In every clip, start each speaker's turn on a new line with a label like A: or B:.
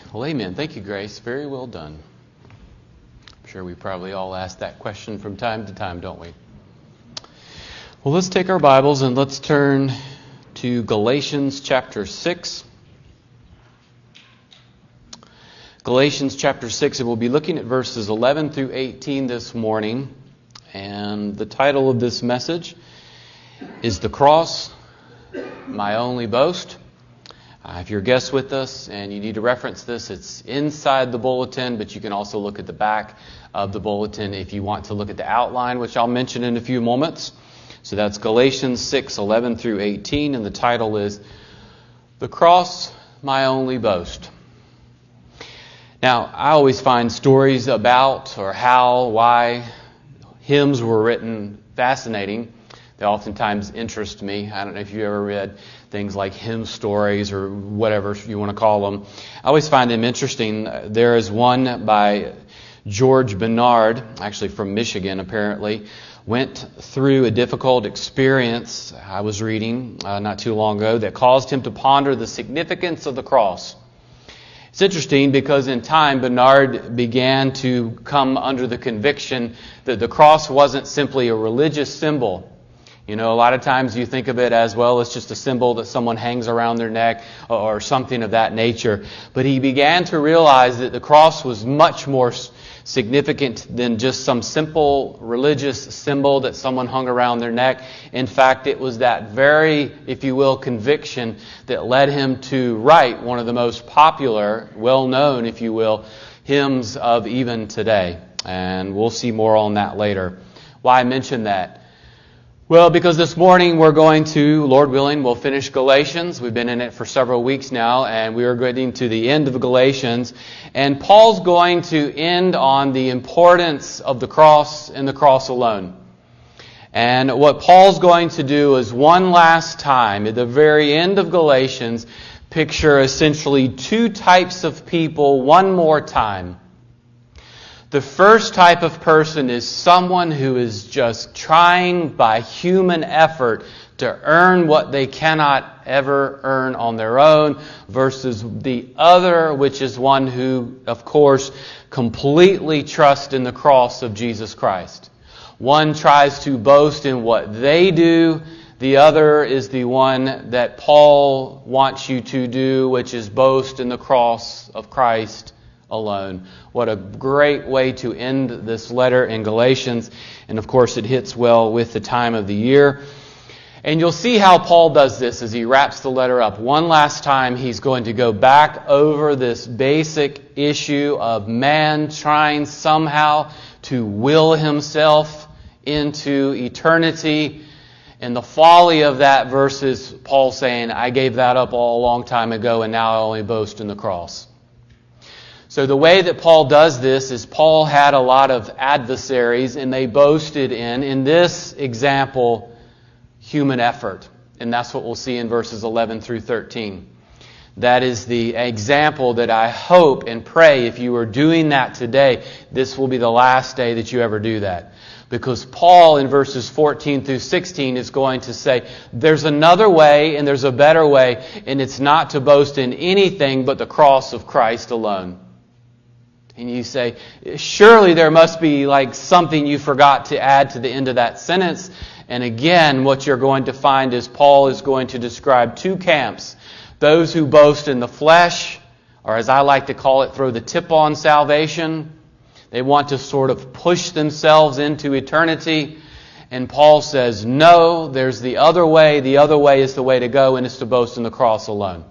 A: Well, amen. Thank you, Grace. Very well done. I'm sure we probably all ask that question from time to time, don't we? Well, let's take our Bibles and let's turn to Galatians chapter 6. Galatians chapter 6, and we'll be looking at verses 11 through 18 this morning. And the title of this message is The Cross, My Only Boast. If you're a guest with us and you need to reference this, it's inside the bulletin, but you can also look at the back of the bulletin if you want to look at the outline, which I'll mention in a few moments. So that's Galatians 6, 11 through 18, and the title is The Cross, My Only Boast. Now, I always find stories about or how, why hymns were written fascinating. They oftentimes interest me. I don't know if you ever read things like hymn stories or whatever you want to call them. I always find them interesting. There is one by George Bernard, actually from Michigan apparently, went through a difficult experience, I was reading not too long ago, that caused him to ponder the significance of the cross. It's interesting because in time, Bernard began to come under the conviction that the cross wasn't simply a religious symbol. You know, a lot of times you think of it as, well, it's just a symbol that someone hangs around their neck or something of that nature. But he began to realize that the cross was much more significant than just some simple religious symbol that someone hung around their neck. In fact, it was that very, if you will, conviction that led him to write one of the most popular, well-known, if you will, hymns of even today. And we'll see more on that later. Why mention that? Well, because this morning we're going to, Lord willing, we'll finish Galatians. We've been in it for several weeks now, and we are getting to the end of Galatians. And Paul's going to end on the importance of the cross and the cross alone. And what Paul's going to do is one last time, at the very end of Galatians, picture essentially two types of people one more time. The first type of person is someone who is just trying by human effort to earn what they cannot ever earn on their own, versus the other, which is one who, of course, completely trusts in the cross of Jesus Christ. One tries to boast in what they do. The other is the one that Paul wants you to do, which is boast in the cross of Christ alone. What a great way to end this letter in Galatians. And of course it hits well with the time of the year. And you'll see how Paul does this as he wraps the letter up. One last time he's going to go back over this basic issue of man trying somehow to will himself into eternity. And the folly of that versus Paul saying, I gave that up all a long time ago and now I only boast in the cross. So the way that Paul does this is Paul had a lot of adversaries and they boasted in this example, human effort. And that's what we'll see in verses 11 through 13. That is the example that I hope and pray if you are doing that today, this will be the last day that you ever do that. Because Paul in verses 14 through 16 is going to say, there's another way and there's a better way, and it's not to boast in anything but the cross of Christ alone. And you say, surely there must be like something you forgot to add to the end of that sentence. And again, what you're going to find is Paul is going to describe two camps. Those who boast in the flesh, or as I like to call it, throw the tip on salvation. They want to sort of push themselves into eternity. And Paul says, no, there's the other way. The other way is the way to go, and it's to boast in the cross alone.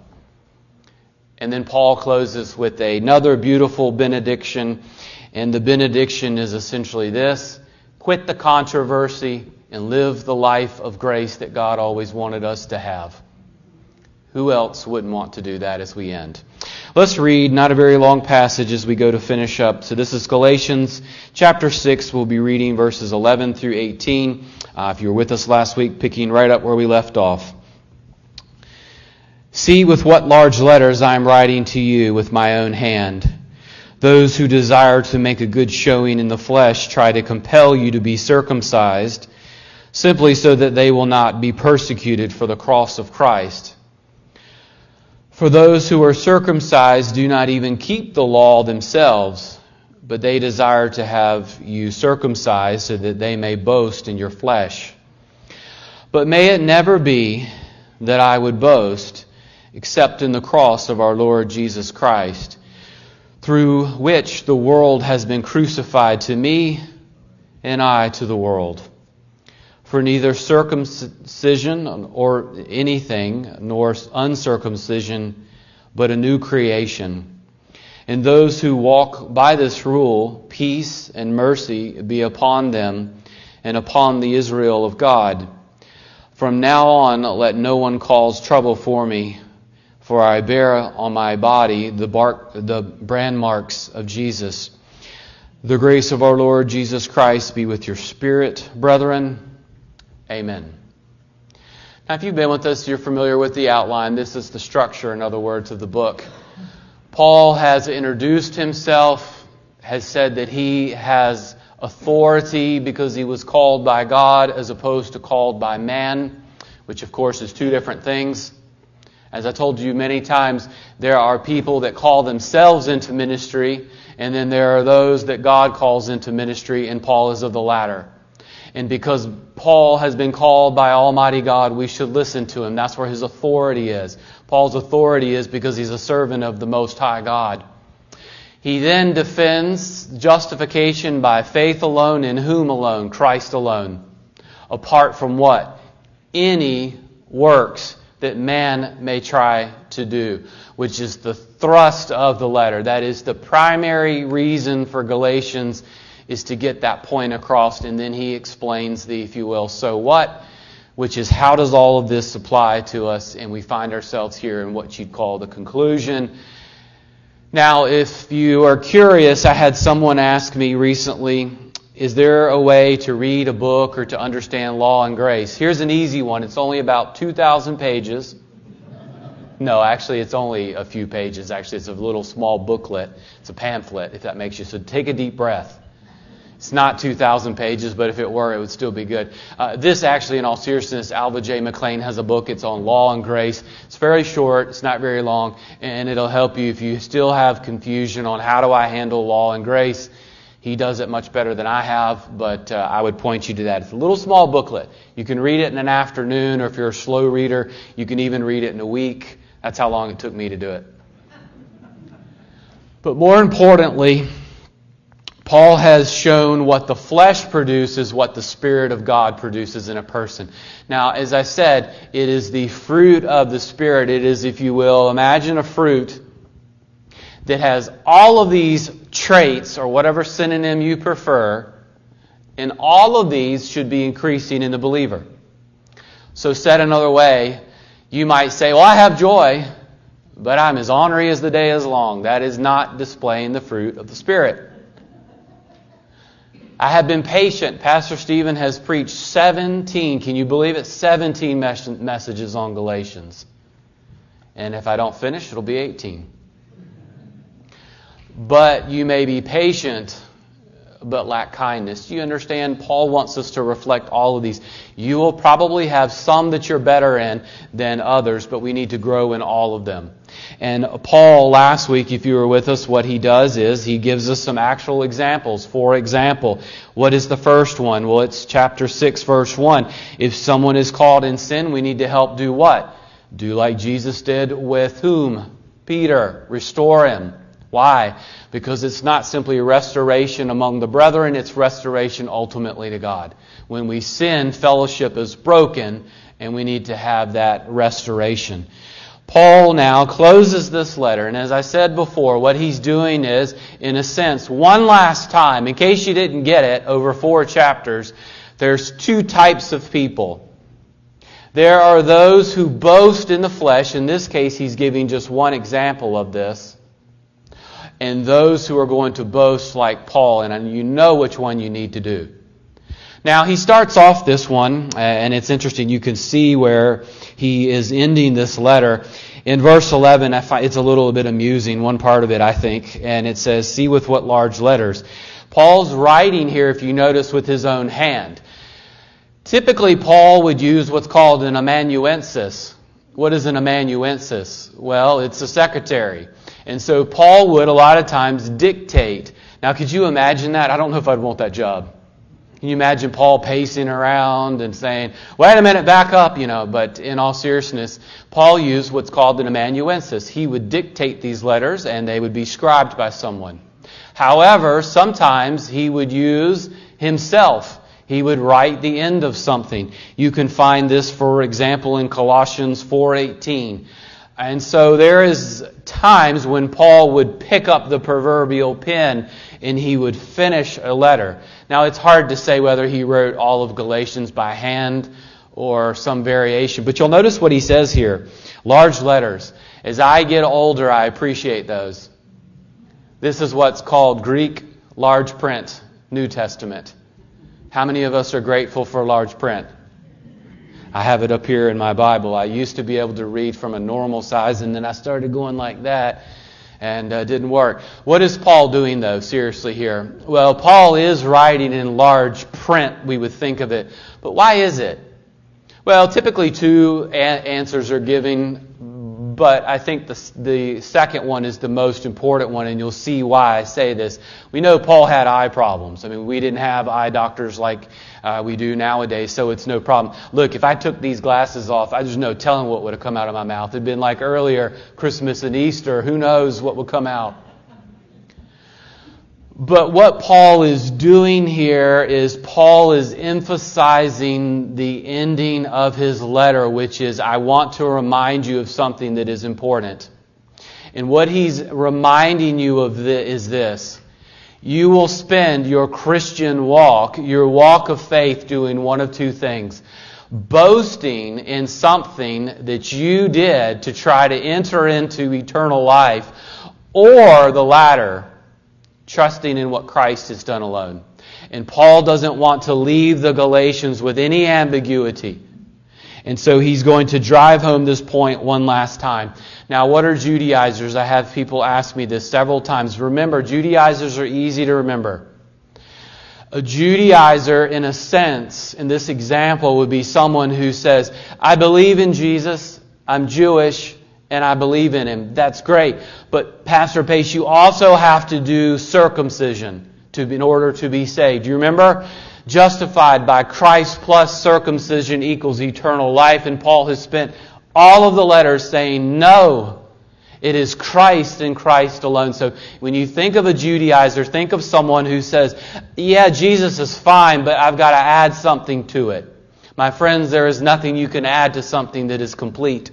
A: And then Paul closes with another beautiful benediction. And the benediction is essentially this: quit the controversy and live the life of grace that God always wanted us to have. Who else wouldn't want to do that as we end? Let's read, not a very long passage as we go to finish up. So this is Galatians chapter 6. We'll be reading verses 11 through 18. If you were with us last week, picking right up where we left off. See with what large letters I am writing to you with my own hand. Those who desire to make a good showing in the flesh try to compel you to be circumcised, simply so that they will not be persecuted for the cross of Christ. For those who are circumcised do not even keep the law themselves, but they desire to have you circumcised so that they may boast in your flesh. But may it never be that I would boast except in the cross of our Lord Jesus Christ, through which the world has been crucified to me and I to the world. For neither circumcision or anything, nor uncircumcision, but a new creation. And those who walk by this rule, peace and mercy be upon them and upon the Israel of God. From now on, let no one cause trouble for me, for I bear on my body the brand marks of Jesus. The grace of our Lord Jesus Christ be with your spirit, brethren. Amen. Now, if you've been with us, you're familiar with the outline. This is the structure, in other words, of the book. Paul has introduced himself, has said that he has authority because he was called by God as opposed to called by man, which of course is two different things. As I told you many times, there are people that call themselves into ministry, and then there are those that God calls into ministry, and Paul is of the latter. And because Paul has been called by Almighty God, we should listen to him. That's where his authority is. Paul's authority is because he's a servant of the Most High God. He then defends justification by faith alone, in whom alone? Christ alone. Apart from what? Any works that man may try to do, which is the thrust of the letter. That is the primary reason for Galatians, is to get that point across, and then he explains the, if you will, so what, which is how does all of this apply to us, and we find ourselves here in what you'd call the conclusion. Now, if you are curious, I had someone ask me recently, is there a way to read a book or to understand Law and Grace? Here's an easy one. It's only about 2,000 pages. No, actually, it's only a few pages. Actually, it's a little small booklet. It's a pamphlet, if that makes you. So take a deep breath. It's not 2,000 pages, but if it were, it would still be good. This actually, in all seriousness, Alva J. McLean has a book. It's on Law and Grace. It's very short. It's not very long. And it'll help you if you still have confusion on how do I handle Law and Grace. He does it much better than I have, but I would point you to that. It's a little small booklet. You can read it in an afternoon, or if you're a slow reader, you can even read it in a week. That's how long it took me to do it. But more importantly, Paul has shown what the flesh produces, what the Spirit of God produces in a person. Now, as I said, it is the fruit of the Spirit. It is, if you will, imagine a fruit that has all of these traits, or whatever synonym you prefer, and all of these should be increasing in the believer. So said another way, you might say, well, I have joy, but I'm as ornery as the day is long. That is not displaying the fruit of the Spirit. I have been patient. Pastor Stephen has preached 17, can you believe it? 17 messages on Galatians. And if I don't finish, it'll be 18. But you may be patient, but lack kindness. Do you understand? Paul wants us to reflect all of these. You will probably have some that you're better in than others, but we need to grow in all of them. And Paul, last week, if you were with us, what he does is he gives us some actual examples. For example, what is the first one? Well, it's chapter 6, verse 1. If someone is caught in sin, we need to help do what? Do like Jesus did with whom? Peter. Restore him. Why? Because it's not simply a restoration among the brethren, it's restoration ultimately to God. When we sin, fellowship is broken, and we need to have that restoration. Paul now closes this letter, and as I said before, what he's doing is, in a sense, one last time, in case you didn't get it, over 4 chapters, there's 2 types of people. There are those who boast in the flesh. In this case, he's giving just one example of this. And those who are going to boast like Paul, and you know which one you need to do. Now, he starts off this one, and it's interesting. You can see where he is ending this letter. In verse 11, I find it's a little bit amusing, one part of it, I think, and it says, see with what large letters. Paul's writing here, if you notice, with his own hand. Typically, Paul would use what's called an amanuensis, What is an amanuensis? Well, it's a secretary. And so Paul would a lot of times dictate. Now, could you imagine that? I don't know if I'd want that job. Can you imagine Paul pacing around and saying, wait a minute, back up, But in all seriousness, Paul used what's called an amanuensis. He would dictate these letters and they would be scribed by someone. However, sometimes he would use himself. He would write the end of something. You can find this, for example, in Colossians 4:18. And so there is times when Paul would pick up the proverbial pen and he would finish a letter. Now, it's hard to say whether he wrote all of Galatians by hand or some variation. But you'll notice what he says here. Large letters. As I get older, I appreciate those. This is what's called Greek large print, New Testament. How many of us are grateful for large print? I have it up here in my Bible. I used to be able to read from a normal size, and then I started going like that, and it didn't work. What is Paul doing, though, seriously here? Well, Paul is writing in large print, we would think of it. But why is it? Well, typically two answers are given, but I think the second one is the most important one, and you'll see why I say this. We know Paul had eye problems. I mean, we didn't have eye doctors like we do nowadays, so it's no problem. Look, if I took these glasses off, there's no telling what would have come out of my mouth. It'd been like earlier, Christmas and Easter. Who knows what would come out? But what Paul is doing here is Paul is emphasizing the ending of his letter, which is, I want to remind you of something that is important. And what he's reminding you of is this. You will spend your Christian walk, your walk of faith, doing one of two things. Boasting in something that you did to try to enter into eternal life, or the latter, trusting in what Christ has done alone. And Paul doesn't want to leave the Galatians with any ambiguity. And so he's going to drive home this point one last time. Now, what are Judaizers? I have people ask me this several times. Remember, Judaizers are easy to remember. A Judaizer, in a sense, in this example, would be someone who says, I believe in Jesus, I'm Jewish, and I believe in Him. That's great. But Pastor Pace, you also have to do circumcision in order to be saved. You remember? Justified by Christ plus circumcision equals eternal life. And Paul has spent all of the letters saying, no, it is Christ and Christ alone. So when you think of a Judaizer, think of someone who says, yeah, Jesus is fine, but I've got to add something to it. My friends, there is nothing you can add to something that is complete.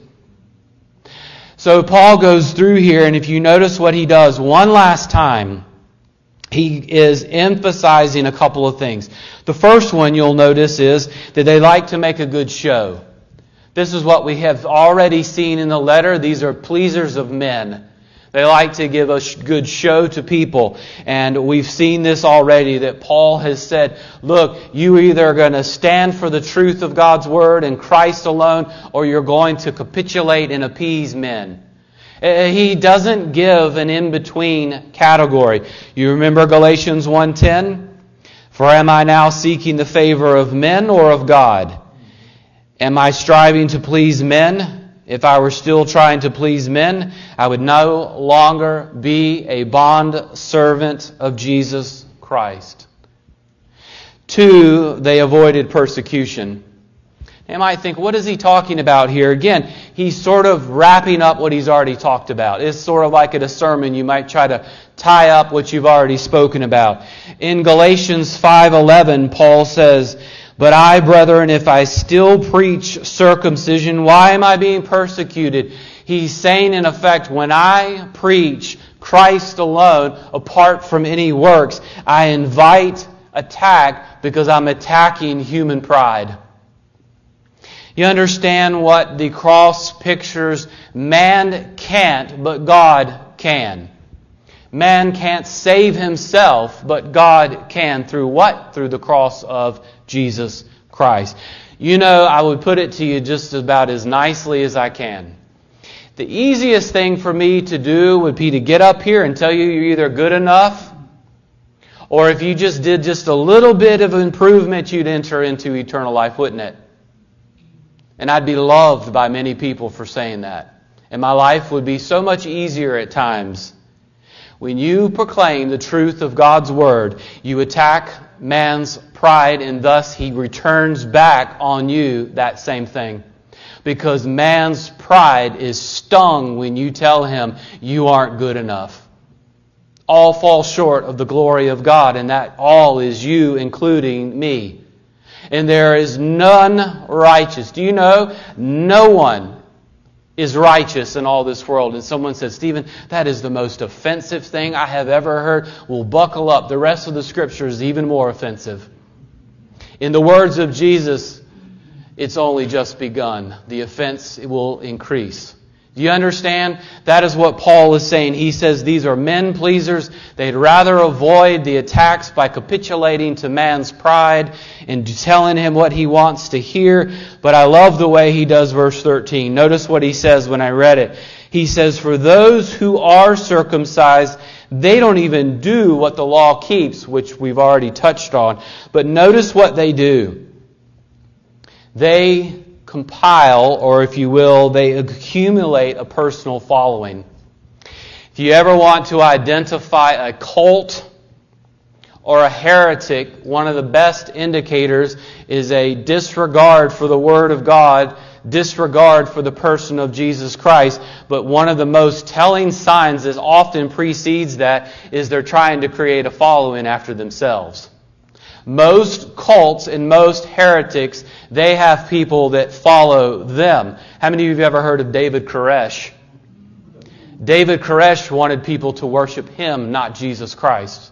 A: So Paul goes through here, and if you notice what he does one last time, he is emphasizing a couple of things. The first one you'll notice is that they like to make a good show. This is what we have already seen in the letter. These are pleasers of men. They like to give a good show to people. And we've seen this already, that Paul has said, look, you either are going to stand for the truth of God's Word and Christ alone, or you're going to capitulate and appease men. He doesn't give an in-between category. You remember Galatians 1:10? For am I now seeking the favor of men or of God? Am I striving to please men? If I were still trying to please men, I would no longer be a bond servant of Jesus Christ. 2, they avoided persecution. You might think, what is he talking about here? Again, he's sort of wrapping up what he's already talked about. It's sort of like at a sermon, you might try to tie up what you've already spoken about. In Galatians 5:11, Paul says, but I, brethren, if I still preach circumcision, why am I being persecuted? He's saying, in effect, when I preach Christ alone, apart from any works, I invite attack because I'm attacking human pride. You understand what the cross pictures? Man can't, but God can. Man can't save himself, but God can. Through what? Through the cross of Jesus Christ. You know, I would put it to you just about as nicely as I can. The easiest thing for me to do would be to get up here and tell you you're either good enough, or if you just did just a little bit of improvement, you'd enter into eternal life, wouldn't it? And I'd be loved by many people for saying that. And my life would be so much easier at times. When you proclaim the truth of God's Word, you attack man's pride, and thus he returns back on you that same thing. Because man's pride is stung when you tell him you aren't good enough. All fall short of the glory of God, and that all is you, including me. And there is none righteous. Do you know? No one is righteous in all this world. And someone says, Stephen, that is the most offensive thing I have ever heard. Well, buckle up. The rest of the Scripture is even more offensive. In the words of Jesus, it's only just begun. The offense will increase. Do you understand? That is what Paul is saying. He says these are men pleasers. They'd rather avoid the attacks by capitulating to man's pride and telling him what he wants to hear. But I love the way he does verse 13. Notice what he says when I read it. He says, for those who are circumcised, they don't even do what the law keeps, which we've already touched on. But notice what they do. They compile, or if you will, they accumulate a personal following. If you ever want to identify a cult or a heretic, one of the best indicators is a disregard for the Word of God, disregard for the person of Jesus Christ. But one of the most telling signs that often precedes that is they're trying to create a following after themselves. Most cults and most heretics, they have people that follow them. How many of you have ever heard of David Koresh? David Koresh wanted people to worship him, not Jesus Christ.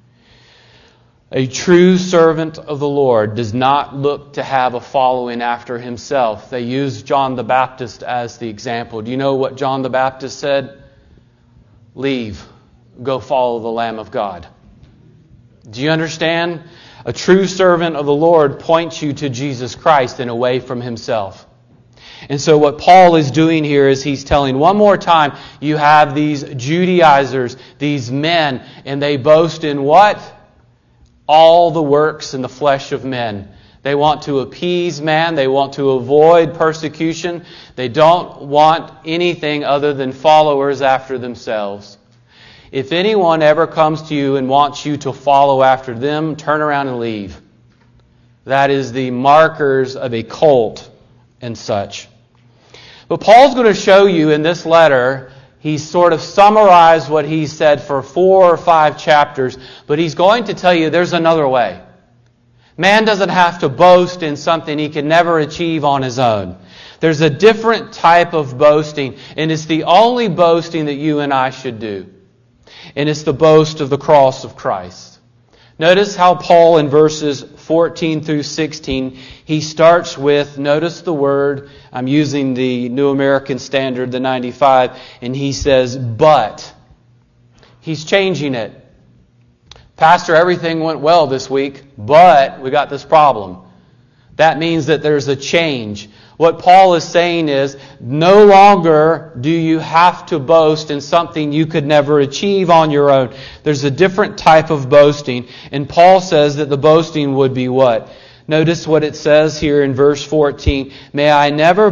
A: A true servant of the Lord does not look to have a following after himself. They use John the Baptist as the example. Do you know what John the Baptist said? Leave. Go follow the Lamb of God. Do you understand? A true servant of the Lord points you to Jesus Christ and away from himself. And so what Paul is doing here is he's telling one more time, you have these Judaizers, these men, and they boast in what? All the works in the flesh of men. They want to appease man. They want to avoid persecution. They don't want anything other than followers after themselves. If anyone ever comes to you and wants you to follow after them, turn around and leave. That is the markers of a cult and such. But Paul's going to show you in this letter, he's sort of summarized what he said for 4 or 5 chapters, but he's going to tell you there's another way. Man doesn't have to boast in something he can never achieve on his own. There's a different type of boasting, and it's the only boasting that you and I should do. And it's the boast of the cross of Christ. Notice how Paul in verses 14 through 16, he starts with, notice the word, I'm using the New American Standard, the 95, and he says, but. He's changing it. Pastor, everything went well this week, but we got this problem. That means that there's a change. What Paul is saying is, no longer do you have to boast in something you could never achieve on your own. There's a different type of boasting. And Paul says that the boasting would be what? Notice what it says here in verse 14. May it never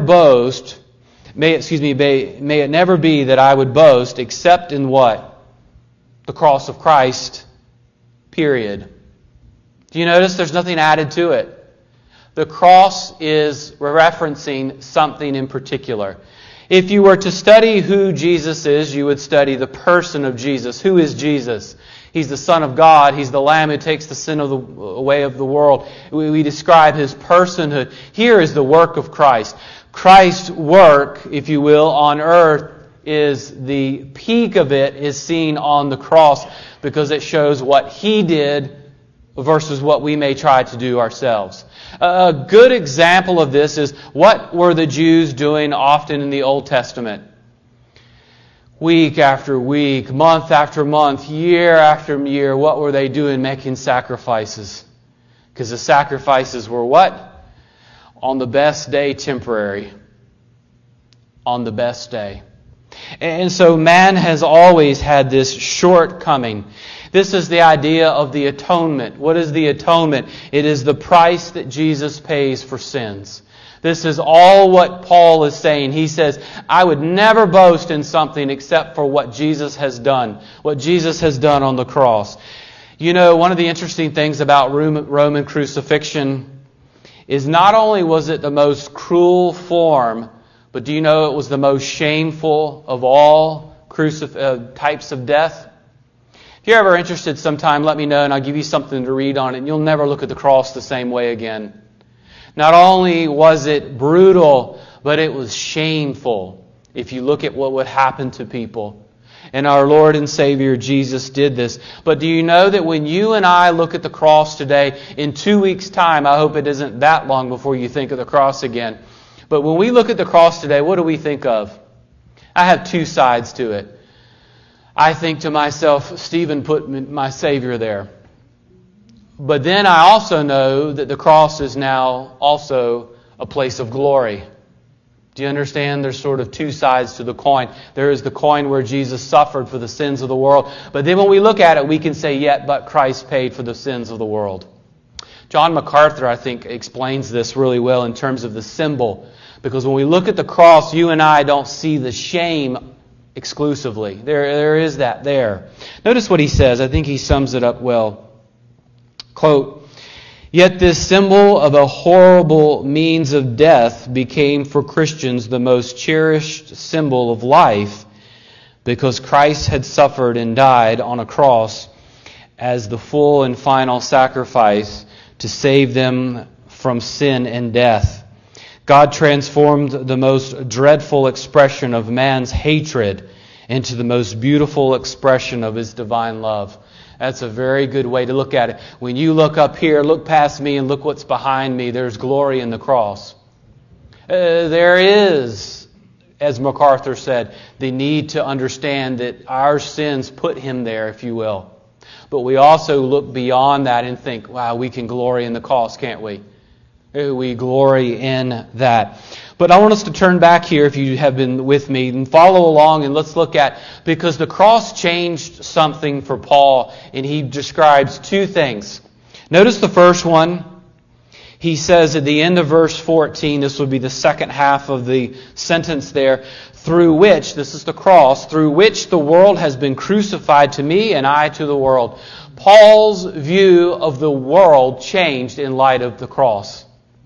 A: be that I would boast except in what? The cross of Christ. Period. Do you notice there's nothing added to it? The cross is referencing something in particular. If you were to study who Jesus is, you would study the person of Jesus. Who is Jesus? He's the Son of God. He's the Lamb who takes the sin away of the world. We describe His personhood. Here is the work of Christ. Christ's work, if you will, on earth is the peak of it is seen on the cross because it shows what He did versus what we may try to do ourselves. A good example of this is what were the Jews doing often in the Old Testament? Week after week, month after month, year after year, what were they doing? Making sacrifices. Because the sacrifices were what? On the best day, temporary. On the best day. And so man has always had this shortcoming. This is the idea of the atonement. What is the atonement? It is the price that Jesus pays for sins. This is all what Paul is saying. He says, I would never boast in something except for what Jesus has done. What Jesus has done on the cross. You know, one of the interesting things about Roman crucifixion is not only was it the most cruel form, but do you know it was the most shameful of all types of death? If you're ever interested sometime, let me know and I'll give you something to read on it. And you'll never look at the cross the same way again. Not only was it brutal, but it was shameful if you look at what would happen to people. And our Lord and Savior Jesus did this. But do you know that when you and I look at the cross today, in 2 weeks' time, I hope it isn't that long before you think of the cross again. But when we look at the cross today, what do we think of? I have two sides to it. I think to myself, Stephen put my Savior there. But then I also know that the cross is now also a place of glory. Do you understand? There's sort of two sides to the coin. There is the coin where Jesus suffered for the sins of the world. But then when we look at it, we can say, yet but Christ paid for the sins of the world. John MacArthur, I think, explains this really well in terms of the symbol. Because when we look at the cross, you and I don't see the shame exclusively. There is that there. Notice what he says. I think he sums it up well. Quote, yet this symbol of a horrible means of death became for Christians the most cherished symbol of life because Christ had suffered and died on a cross as the full and final sacrifice to save them from sin and death. God transformed the most dreadful expression of man's hatred into the most beautiful expression of His divine love. That's a very good way to look at it. When you look up here, look past me and look what's behind me, there's glory in the cross. There is, as MacArthur said, the need to understand that our sins put Him there, if you will. But we also look beyond that and think, wow, we can glory in the cross, can't we? We glory in that. But I want us to turn back here, if you have been with me, and follow along and let's look at, because the cross changed something for Paul, and he describes two things. Notice the first one. He says at the end of verse 14, this would be the second half of the sentence there, through which, this is the cross, through which the world has been crucified to me and I to the world. Paul's view of the world changed in light of the cross.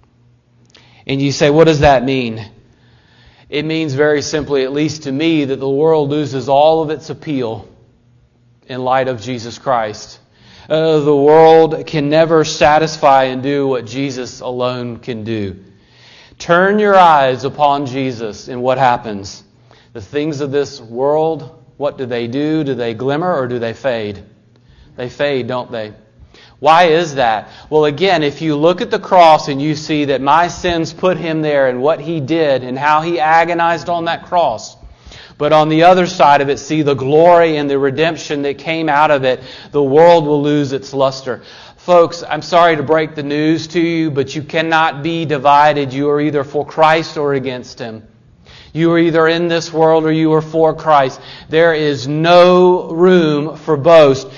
A: And you say, what does that mean? It means very simply, at least to me, that the world loses all of its appeal in light of Jesus Christ. The world can never satisfy and do what Jesus alone can do. Turn your eyes upon Jesus and what happens? The things of this world, what do? Do they glimmer or do they fade? They fade, don't they? Why is that? Well, again, if you look at the cross and you see that my sins put Him there and what He did and how He agonized on that cross, but on the other side of it, see the glory and the redemption that came out of it, the world will lose its luster. Folks, I'm sorry to break the news to you, but you cannot be divided. You are either for Christ or against Him. You are either in this world or you are for Christ. There is no room for both.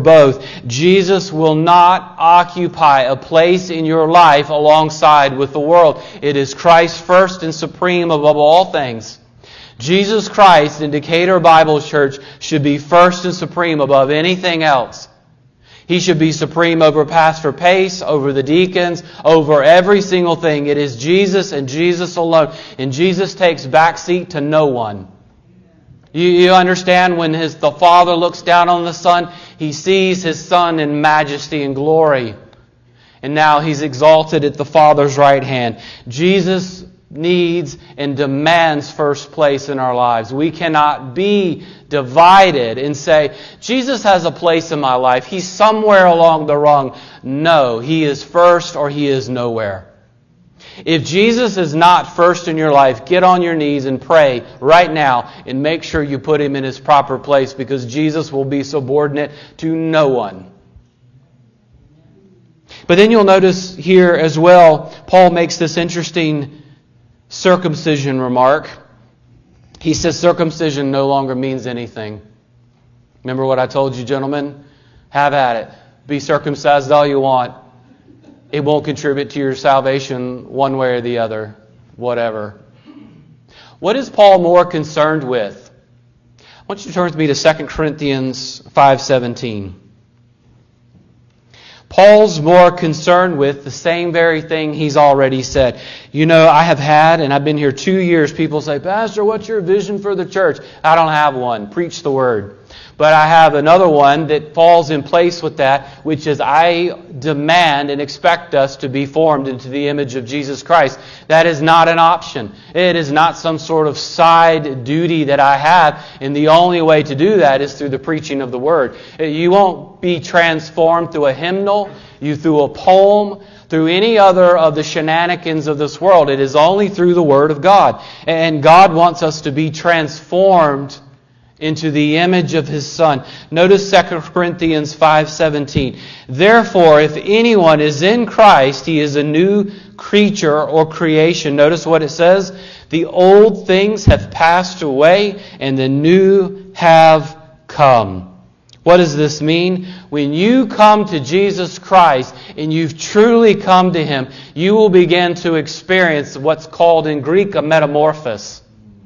A: Jesus will not occupy a place in your life alongside with the world. It is Christ first and supreme above all things. Jesus Christ in Decatur Bible Church should be first and supreme above anything else. He should be supreme over Pastor Pace, over the deacons, over every single thing. It is Jesus and Jesus alone. And Jesus takes backseat to no one. You understand when the Father looks down on the Son, He sees His Son in majesty and glory. And now He's exalted at the Father's right hand. Jesus needs and demands first place in our lives. We cannot be divided and say, Jesus has a place in my life. He's somewhere along the rung. No, He is first or He is nowhere. If Jesus is not first in your life, get on your knees and pray right now and make sure you put Him in His proper place, because Jesus will be subordinate to no one. But then you'll notice here as well, Paul makes this interesting circumcision remark. he says circumcision no longer means anything. Remember what I told you, gentlemen? Have at it. Be circumcised all you want. It won't contribute to your salvation one way or the other. Whatever. What is Paul more concerned with? I want you to turn with me to 2 Corinthians 5:17. Paul's more concerned with the same very thing he's already said. You know, I have had, and I've been here 2 years, people say, Pastor, what's your vision for the church? I don't have one. Preach the word. But I have another one that falls in place with that, which is I demand and expect us to be formed into the image of Jesus Christ. That is not an option. It is not some sort of side duty that I have, and the only way to do that is through the preaching of the Word. You won't be transformed through a hymnal, through a poem, through any other of the shenanigans of this world. It is only through the Word of God. And God wants us to be transformed into the image of His Son. Notice 2 Corinthians 5:17. Therefore, if anyone is in Christ, he is a new creature or creation. Notice what it says. The old things have passed away and the new have come. What does this mean? When you come to Jesus Christ and you've truly come to Him, you will begin to experience what's called in Greek a metamorphosis.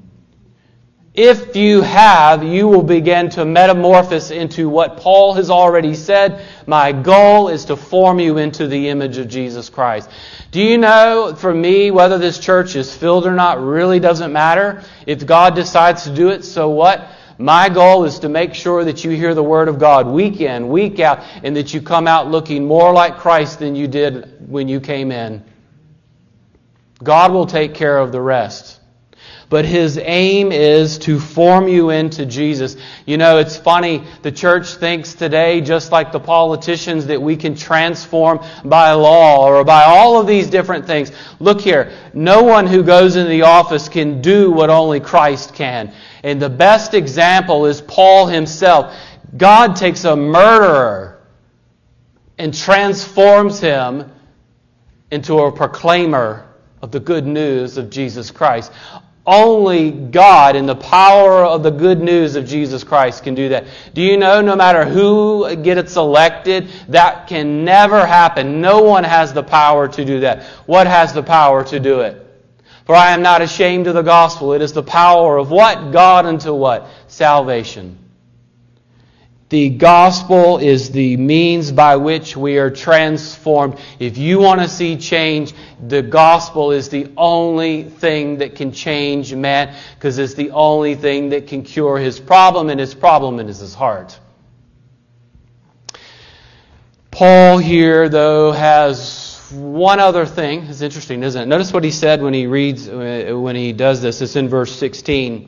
A: If you have, you will begin to metamorphose into what Paul has already said. My goal is to form you into the image of Jesus Christ. Do you know, for me, whether this church is filled or not really doesn't matter. If God decides to do it, so what? My goal is to make sure that you hear the Word of God week in, week out, and that you come out looking more like Christ than you did when you came in. God will take care of the rest. But His aim is to form you into Jesus. You know, it's funny, the church thinks today, just like the politicians, that we can transform by law or by all of these different things. Look here, no one who goes into the office can do what only Christ can. And the best example is Paul himself. God takes a murderer and transforms him into a proclaimer of the good news of Jesus Christ. Only God and the power of the good news of Jesus Christ can do that. Do you know, no matter who gets elected, that can never happen. No one has the power to do that. What has the power to do it? For I am not ashamed of the gospel. It is the power of what? God unto what? Salvation. The gospel is the means by which we are transformed. If you want to see change, the gospel is the only thing that can change man, because it's the only thing that can cure his problem, and his problem is his heart. Paul here, though, has one other thing. It's interesting, isn't it? Notice what he said when he does this. It's in verse 16.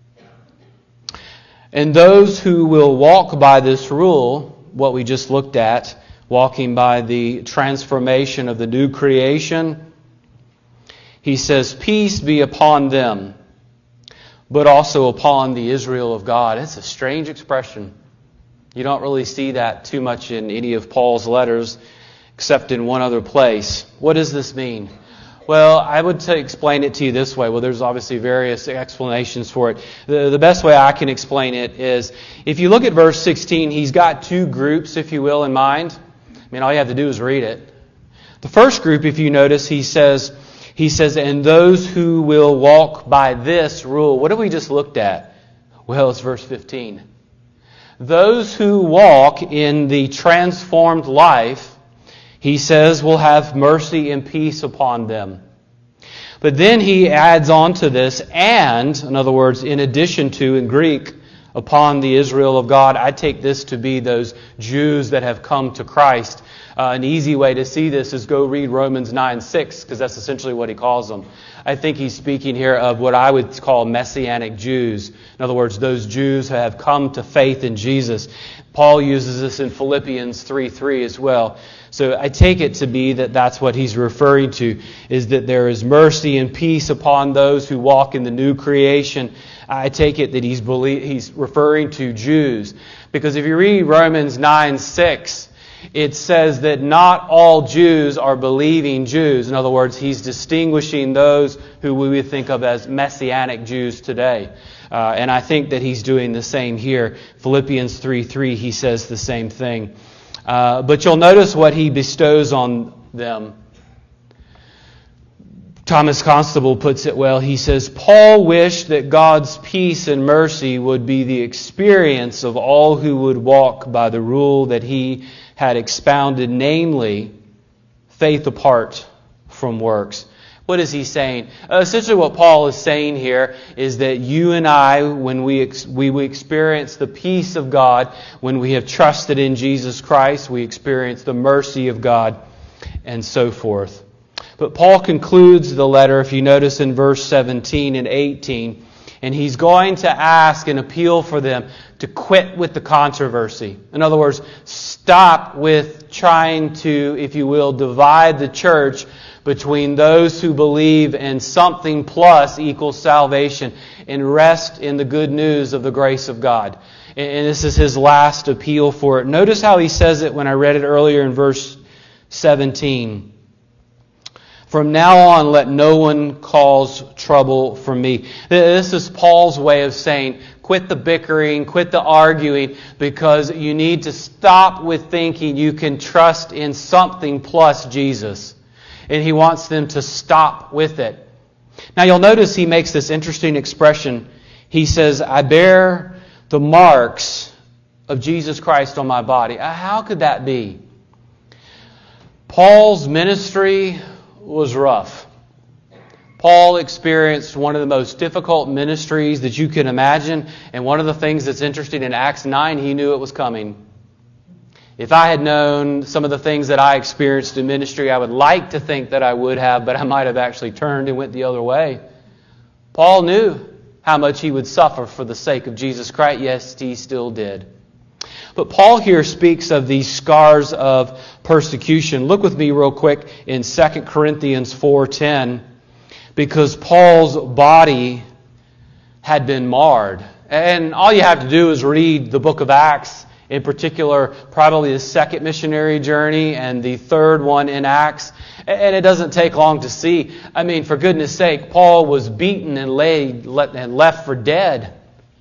A: And those who will walk by this rule, what we just looked at, walking by the transformation of the new creation, he says, peace be upon them, but also upon the Israel of God. It's a strange expression. You don't really see that too much in any of Paul's letters, except in one other place. What does this mean? Well, I would explain it to you this way. Well, there's obviously various explanations for it. The best way I can explain it is, if you look at verse 16, he's got two groups, if you will, in mind. I mean, all you have to do is read it. The first group, if you notice, he says, and those who will walk by this rule. What have we just looked at? Well, it's verse 15. Those who walk in the transformed life, he says, will have mercy and peace upon them. But then he adds on to this, and, in other words, in addition to, in Greek, upon the Israel of God. I take this to be those Jews that have come to Christ. An easy way to see this is go read Romans 9:6, because that's essentially what he calls them. I think he's speaking here of what I would call Messianic Jews. In other words, those Jews who have come to faith in Jesus. Paul uses this in Philippians 3:3 as well. So I take it to be that that's what he's referring to, is that there is mercy and peace upon those who walk in the new creation. I take it that he's referring to Jews. Because if you read Romans 9:6, it says that not all Jews are believing Jews. In other words, he's distinguishing those who we would think of as Messianic Jews today. And I think that he's doing the same here. Philippians 3:3, he says the same thing. But you'll notice what he bestows on them. Thomas Constable puts it well. He says, Paul wished that God's peace and mercy would be the experience of all who would walk by the rule that he had expounded, namely, faith apart from works. What is he saying? Essentially what Paul is saying here is that you and I, when we experience the peace of God, when we have trusted in Jesus Christ, we experience the mercy of God, and so forth. But Paul concludes the letter, if you notice in verse 17 and 18, and he's going to ask and appeal for them to quit with the controversy. In other words, stop with trying to, if you will, divide the church between those who believe in something plus equals salvation and rest in the good news of the grace of God. And this is his last appeal for it. Notice how he says it when I read it earlier in verse 17. From now on, let no one cause trouble for me. This is Paul's way of saying, quit the bickering, quit the arguing, because you need to stop with thinking you can trust in something plus Jesus. And he wants them to stop with it. Now you'll notice he makes this interesting expression. He says, I bear the marks of Jesus Christ on my body. How could that be? Paul's ministry was rough. Paul experienced one of the most difficult ministries that you can imagine. And one of the things that's interesting in Acts 9, he knew it was coming. If I had known some of the things that I experienced in ministry, I would like to think that I would have, but I might have actually turned and went the other way. Paul knew how much he would suffer for the sake of Jesus Christ. Yes, he still did. But Paul here speaks of these scars of persecution. Look with me real quick in 2 Corinthians 4:10, because Paul's body had been marred. And all you have to do is read the book of Acts, in particular, probably the second missionary journey and the third one in Acts. And it doesn't take long to see. I mean, for goodness sake, Paul was beaten and left for dead.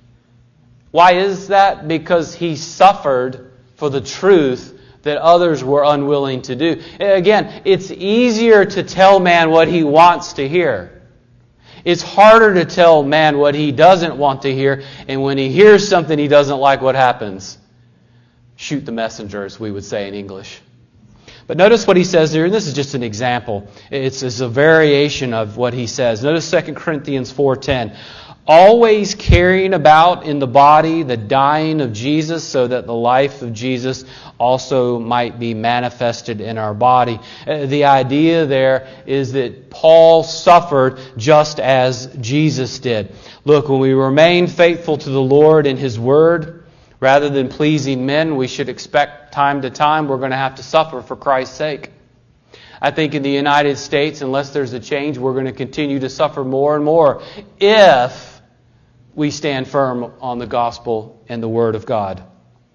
A: Why is that? Because he suffered for the truth that others were unwilling to do. Again, it's easier to tell man what he wants to hear. It's harder to tell man what he doesn't want to hear. And when he hears something he doesn't like, what happens? Shoot the messenger, as we would say in English. But notice what he says here, and this is just an example. It's a variation of what he says. Notice 2 Corinthians 4:10. Always carrying about in the body the dying of Jesus, so that the life of Jesus also might be manifested in our body. The idea there is that Paul suffered just as Jesus did. Look, when we remain faithful to the Lord and His Word, rather than pleasing men, we should expect time to time we're going to have to suffer for Christ's sake. I think in the United States, unless there's a change, we're going to continue to suffer more and more if we stand firm on the gospel and the Word of God.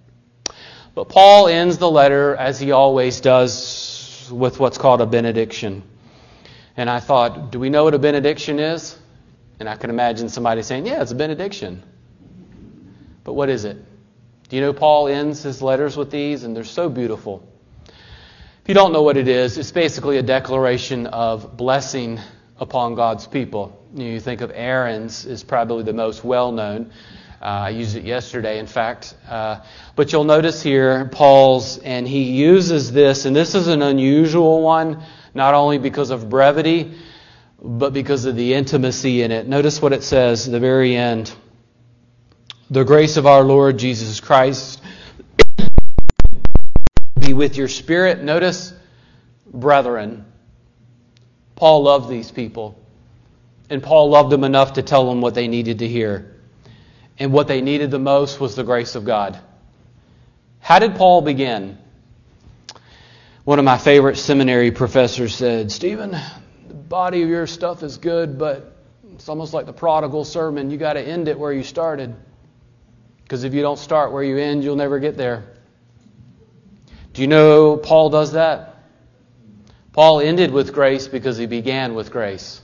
A: But Paul ends the letter, as he always does, with what's called a benediction. And I thought, do we know what a benediction is? And I can imagine somebody saying, yeah, it's a benediction. But what is it? Do you know Paul ends his letters with these? And they're so beautiful. If you don't know what it is, it's basically a declaration of blessing upon God's people. You think of Aaron's is probably the most well-known. I used it yesterday, in fact. But you'll notice here Paul's, and he uses this, and this is an unusual one, not only because of brevity, but because of the intimacy in it. Notice what it says at the very end. The grace of our Lord Jesus Christ be with your spirit. Notice, brethren. Paul loved these people. And Paul loved them enough to tell them what they needed to hear. And what they needed the most was the grace of God. How did Paul begin? One of my favorite seminary professors said, Stephen, the body of your stuff is good, but it's almost like the prodigal sermon. You got to end it where you started. Because if you don't start where you end, you'll never get there. Do you know Paul does that? Paul ended with grace because he began with grace.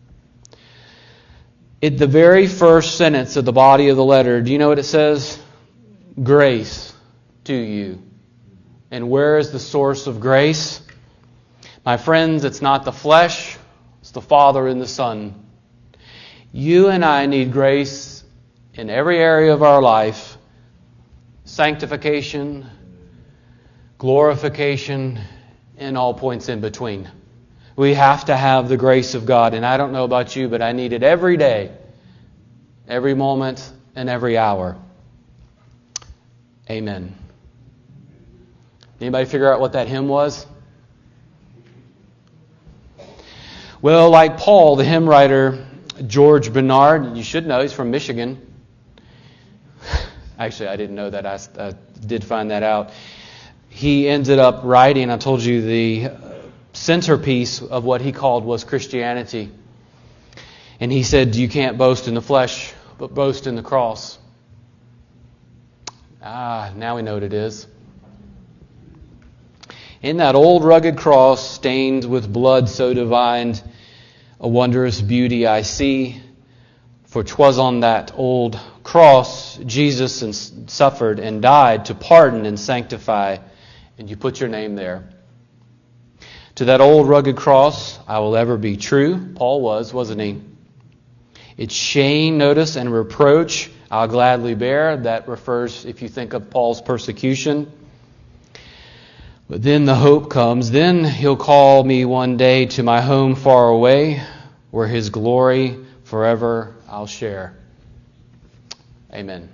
A: In the very first sentence of the body of the letter, do you know what it says? Grace to you. And where is the source of grace? My friends, it's not the flesh, it's the Father and the Son. You and I need grace in every area of our life. Sanctification, glorification, and all points in between. We have to have the grace of God. And I don't know about you, but I need it every day, every moment, and every hour. Amen. Anybody figure out what that hymn was? Well, like Paul, the hymn writer, George Bernard, you should know, he's from Michigan. Actually, I didn't know that. I did find that out. He ended up writing, I told you, the centerpiece of what he called was Christianity. And he said, you can't boast in the flesh, but boast in the cross. Now we know what it is. In that old rugged cross, stained with blood so divine, a wondrous beauty I see. For 'twas on that old cross Jesus suffered and died to pardon and sanctify. And you put your name there. To that old rugged cross I will ever be true. Paul was, wasn't he? Its shame, notice, and reproach I'll gladly bear. That refers, if you think of Paul's persecution. But then the hope comes. Then he'll call me one day to my home far away, where his glory forever I'll share. Amen.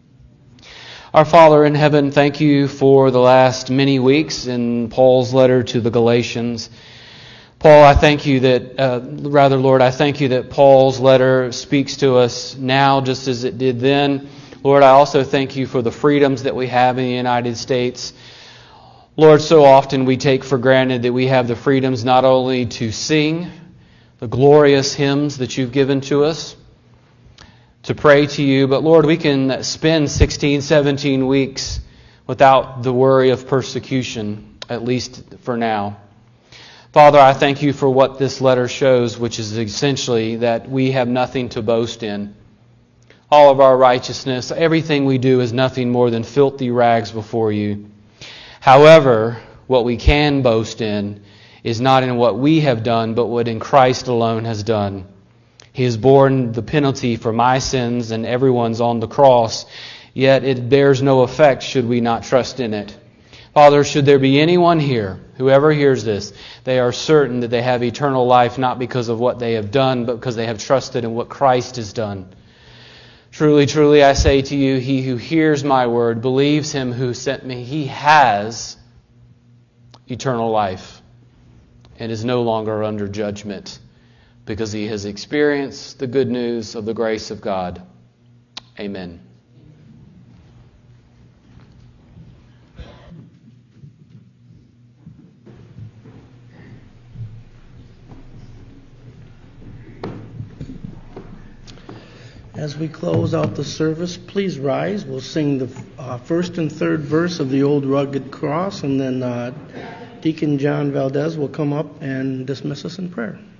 A: Our Father in heaven, thank you for the last many weeks in Paul's letter to the Galatians. Paul, I thank you that, Lord, I thank you that Paul's letter speaks to us now just as it did then. Lord, I also thank you for the freedoms that we have in the United States. Lord, so often we take for granted that we have the freedoms not only to sing the glorious hymns that you've given to us, to pray to you, but Lord, we can spend 16, 17 weeks without the worry of persecution, at least for now. Father, I thank you for what this letter shows, which is essentially that we have nothing to boast in. All of our righteousness, everything we do is nothing more than filthy rags before you. However, what we can boast in is not in what we have done, but what in Christ alone has done. He has borne the penalty for my sins and everyone's on the cross, yet it bears no effect should we not trust in it. Father, should there be anyone here, whoever hears this, they are certain that they have eternal life not because of what they have done, but because they have trusted in what Christ has done. Truly, truly, I say to you, he who hears my word, believes him who sent me, he has eternal life and is no longer under judgment because he has experienced the good news of the grace of God. Amen.
B: As we close out the service, please rise. We'll sing the first and third verse of the Old Rugged Cross, and then Deacon John Valdez will come up and dismiss us in prayer.